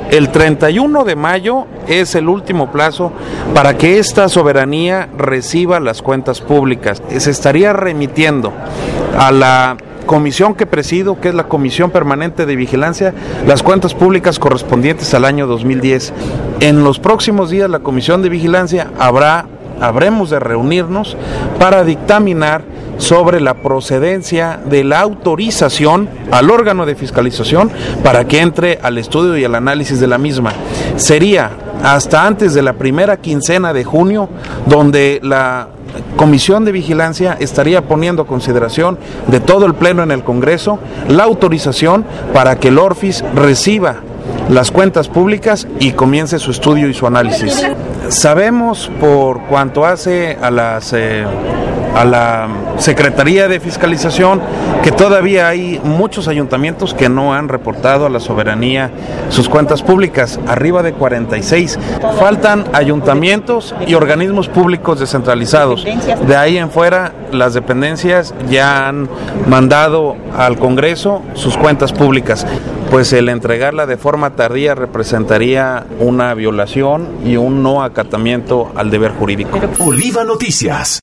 El 31 de mayo es el último plazo para que esta soberanía reciba las cuentas públicas. Se estaría remitiendo a la comisión que presido, que es la Comisión Permanente de Vigilancia, las cuentas públicas correspondientes al año 2010. En los próximos días la Comisión de Vigilancia habremos de reunirnos para dictaminar sobre la procedencia de la autorización al órgano de fiscalización para que entre al estudio y al análisis de la misma. Sería hasta antes de la primera quincena de junio, donde la Comisión de Vigilancia estaría poniendo a consideración de todo el Pleno en el Congreso la autorización para que el ORFIS reciba las cuentas públicas y comience su estudio y su análisis. Sabemos, por cuanto hace a la Secretaría de Fiscalización, que todavía hay muchos ayuntamientos que no han reportado a la soberanía sus cuentas públicas, arriba de 46. Faltan ayuntamientos y organismos públicos descentralizados. De ahí en fuera, las dependencias ya han mandado al Congreso sus cuentas públicas. Pues el entregarla de forma tardía representaría una violación y un no acatamiento al deber jurídico. Oliva Noticias.